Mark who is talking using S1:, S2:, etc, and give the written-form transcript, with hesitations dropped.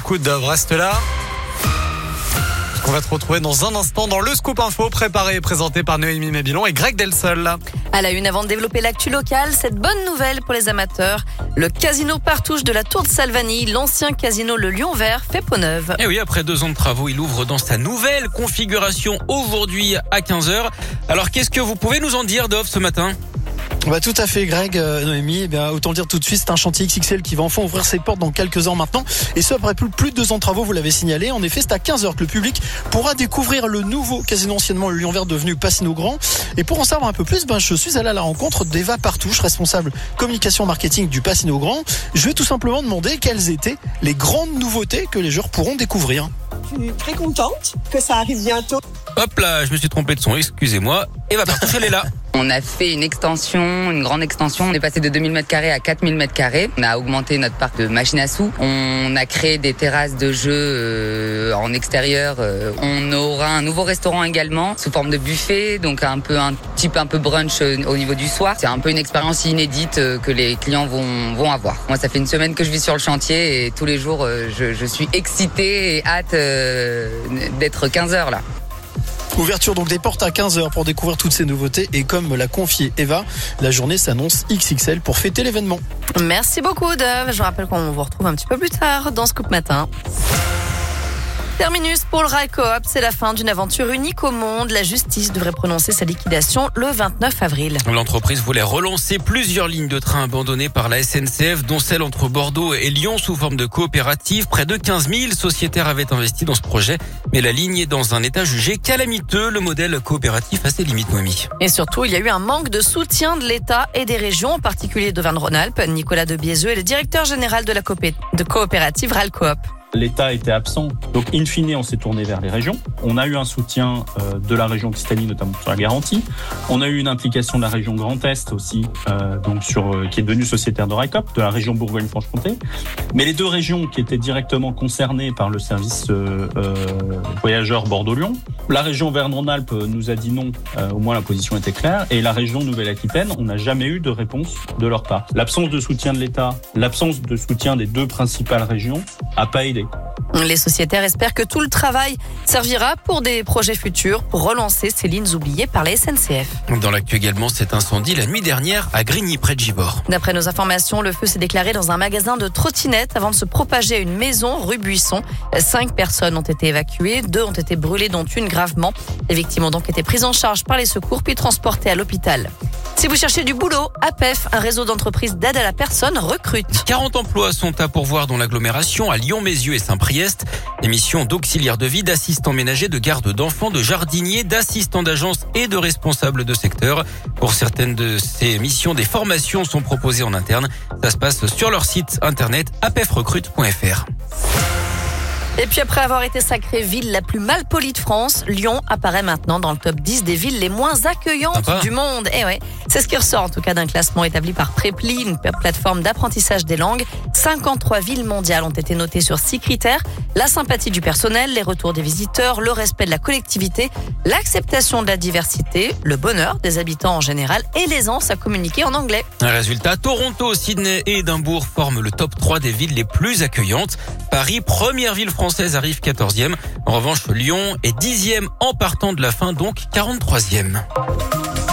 S1: beaucoup, Dove. Reste là. On va te retrouver dans un instant dans le Scoop Info, préparé et présenté par Noémie Mabilon et Greg Delsol.
S2: À la une, avant de développer l'actu locale, cette bonne nouvelle pour les amateurs. Le casino Partouche de la Tour de Salvani, l'ancien casino Le Lion Vert, fait peau neuve.
S3: Et oui, après 2 ans de travaux, il ouvre dans sa nouvelle configuration aujourd'hui à 15h. Alors, qu'est-ce que vous pouvez nous en dire, Dove, ce matin ?
S4: Tout à fait, Greg, Noémie. Autant le dire tout de suite, c'est un chantier XXL qui va enfin ouvrir ses portes dans quelques heures maintenant. Et ce, après plus de 2 ans de travaux, vous l'avez signalé. En effet, c'est à 15h que le public pourra découvrir le nouveau casino, anciennement le Lion Vert, devenu Passino Grand. Et pour en savoir un peu plus, je suis allé à la rencontre d'Eva Partouche, responsable communication marketing du Passino Grand. Je vais tout simplement demander quelles étaient les grandes nouveautés que les joueurs pourront découvrir.
S5: Je suis très contente que ça arrive bientôt.
S3: Hop là, je me suis trompé de son, excusez-moi. Eva Partouche, elle est là.
S6: On a fait une grande extension. On est passé de 2000 m² à 4000 m². On a augmenté notre parc de machines à sous. On a créé des terrasses de jeux en extérieur. On aura un nouveau restaurant également, sous forme de buffet, donc un type un peu brunch au niveau du soir. C'est un peu une expérience inédite que les clients vont avoir. Moi, ça fait une semaine que je vis sur le chantier et tous les jours, je suis excitée et hâte d'être 15h là.
S4: Ouverture donc des portes à 15h pour découvrir toutes ces nouveautés et comme me l'a confié Eva, la journée s'annonce XXL pour fêter l'événement.
S2: Merci beaucoup, Dove. Je rappelle qu'on vous retrouve un petit peu plus tard dans Scoop Matin. Terminus pour le rail coop, c'est la fin d'une aventure unique au monde. La justice devrait prononcer sa liquidation le 29 avril.
S3: L'entreprise voulait relancer plusieurs lignes de train abandonnées par la SNCF, dont celle entre Bordeaux et Lyon sous forme de coopérative. Près de 15 000 sociétaires avaient investi dans ce projet, mais la ligne est dans un état jugé calamiteux. Le modèle coopératif a ses limites, Noémie.
S2: Et surtout, il y a eu un manque de soutien de l'État et des régions, en particulier d'Auvergne-Rhône-Alpes. Nicolas de Biezeux est le directeur général de la coopérative Rail Coop.
S7: L'État était absent, donc in fine on s'est tourné vers les régions. On a eu un soutien de la région Occitanie, notamment sur la garantie. On a eu une implication de la région Grand Est aussi, qui est devenue sociétaire de RAICOP, de la région Bourgogne-Franche-Comté. Mais les 2 régions qui étaient directement concernées par le service voyageurs Bordeaux-Lyon, la région Auvergne-Rhône-Alpes nous a dit non, au moins la position était claire, et la région Nouvelle-Aquitaine, on n'a jamais eu de réponse de leur part. L'absence de soutien de l'État, l'absence de soutien des 2 principales régions a pas aidé.
S2: Les sociétaires espèrent que tout le travail servira pour des projets futurs pour relancer ces lignes oubliées par la SNCF.
S3: Dans l'actu également, cet incendie la nuit dernière à Grigny, près de Givors.
S2: D'après nos informations, le feu s'est déclaré dans un magasin de trottinettes avant de se propager à une maison rue Buisson. 5 personnes ont été évacuées, 2 ont été brûlées, dont une gravement. Les victimes ont donc été prises en charge par les secours puis transportées à l'hôpital. Si vous cherchez du boulot, APEF, un réseau d'entreprises d'aide à la personne, recrute.
S3: 40 emplois sont à pourvoir dans l'agglomération à Lyon, Mézieux et Saint-Priest. Des missions d'auxiliaires de vie, d'assistants ménagers, de garde d'enfants, de jardiniers, d'assistants d'agence et de responsables de secteur. Pour certaines de ces missions, des formations sont proposées en interne. Ça se passe sur leur site internet apefrecrute.fr.
S2: Et puis après avoir été sacrée ville la plus mal polie de France, Lyon apparaît maintenant dans le top 10 des villes les moins accueillantes du monde. Et ouais, c'est ce qui ressort en tout cas d'un classement établi par Preply, une plateforme d'apprentissage des langues. 53 villes mondiales ont été notées sur 6 critères. La sympathie du personnel, les retours des visiteurs, le respect de la collectivité, l'acceptation de la diversité, le bonheur des habitants en général et l'aisance à communiquer en anglais.
S3: Un résultat, Toronto, Sydney et Édimbourg forment le top 3 des villes les plus accueillantes. Paris, première ville française, arrive 14e. En revanche, Lyon est 10e en partant de la fin, donc 43e.